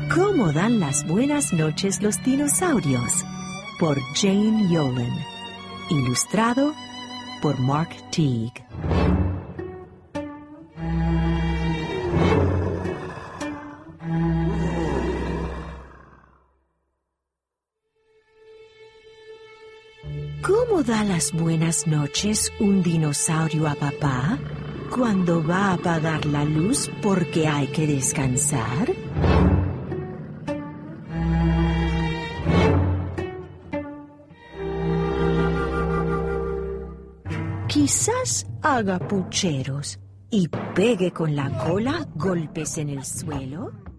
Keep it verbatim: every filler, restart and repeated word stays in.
¿Cómo dan las buenas noches los dinosaurios? Por Jane Yolen. Ilustrado por Mark Teague. ¿Cómo da las buenas noches un dinosaurio a papá cuando va a apagar la luz porque hay que descansar? Quizás haga pucheros y pegue con la cola golpes en el suelo.